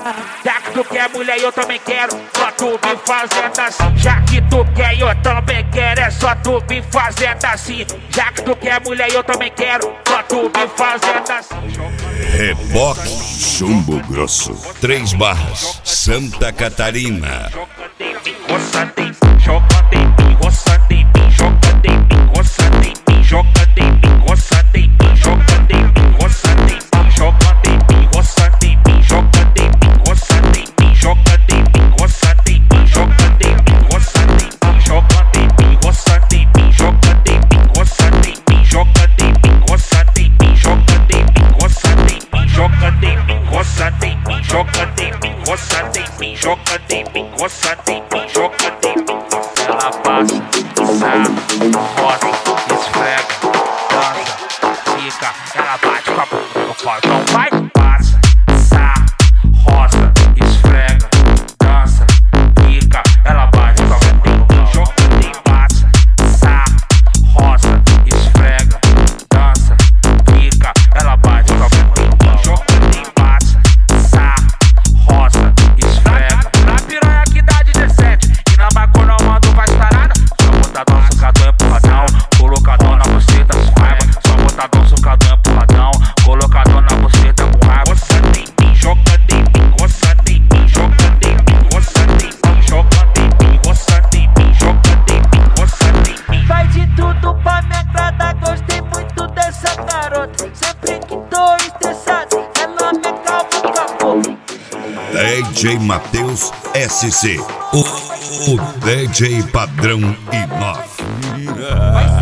Já que tu quer mulher, eu também quero. Só tu me fazendo assim. Já que tu quer, eu também quero. É só tu me fazendo assim. Já que tu quer mulher, eu também quero. Só tu me fazendo assim. Reboque Chumbo Grosso 3 Barras, Santa Catarina. Ela passa, sarra, roça, esfrega, dança, fica, ela bate com a bunda no pau. Então vai, passa, sarra, roça, esfrega, dança, fica, ela bate com a bunda no pau. Passa, sarra, roça, esfrega, dança, fica, ela bate com a bunda no pau. Passa, sarra, roça, esfrega. Na piranha que dá 17, e na bacona eu mando mais parada. Só botadão, socadão, empurradão, colocadão na buceta com raiva. Só botadão, socadão, empurradão, colocadão na buceta com raiva. Coçando em mim, jogando em mim, coçando em mim, jogando em mim, coçando em mim, jogando em mim, coçando em mim, jogando em mim, coçando em mim. Faz de tudo pra me agradar, gostei muito dessa garota. Sempre que tô estressado, ela me acalma o caboclo. DJ Matheus SC, o DJ padrão Inoff.